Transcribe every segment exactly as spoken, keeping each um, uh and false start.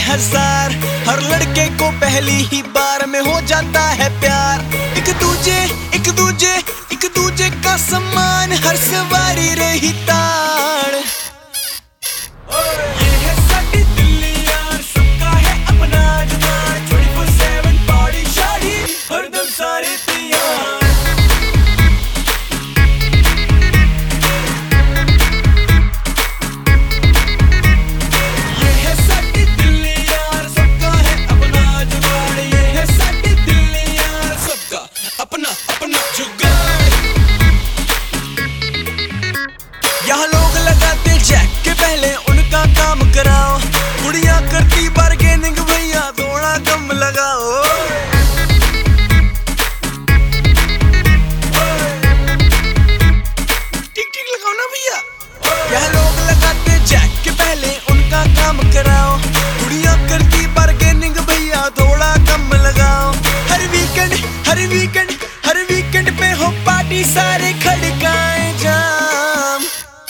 हजार, हर लड़के को पहली ही बार में हो जाता है प्यार। एक दूजे एक दूजे एक दूजे का सम्मान, हर सवारी रही ताड़। ये है साडी दिल्ली यार, सबका है अपना जुगाड़। चौबीस सात पार्टी शादी, हरदम सारे तैयार। यहाँ लोग लगाते जैक के पहले उनका काम कराओ, कुड़ियाँ करती बार्गेनिंग, भैया थोड़ा कम लगाओ। टिक टिक लगाओ ना भैया। यहाँ लोग लगाते जैक के पहले उनका काम कराओ, कुड़ियाँ करती बार्गेनिंग, भैया थोड़ा कम लगाओ। हर वीकेंड हर वीकेंड हर वीकेंड पे हो पार्टी, सारे खड़काए जाम।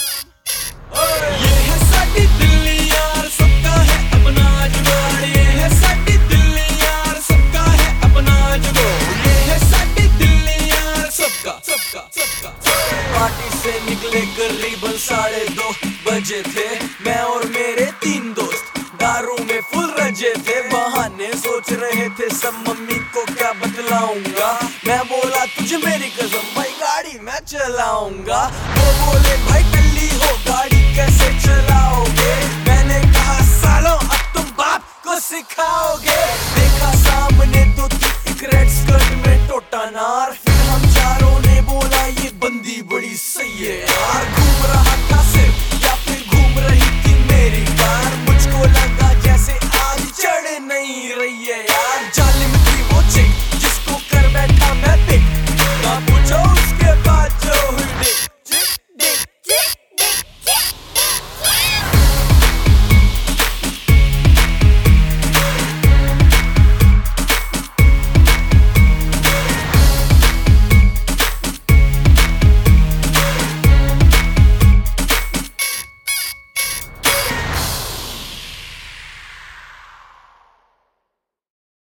पार्टी से निकले करीबन साढ़े दो बजे थे, मैं और मेरे तीन दोस्त दारू में फुल रजे थे। बहाने सोच रहे थे सब, मम्मी को क्या बतलाऊंगा। मैं बोला तुझे मेरी कसम भाई, गाड़ी मैं चलाऊंगा।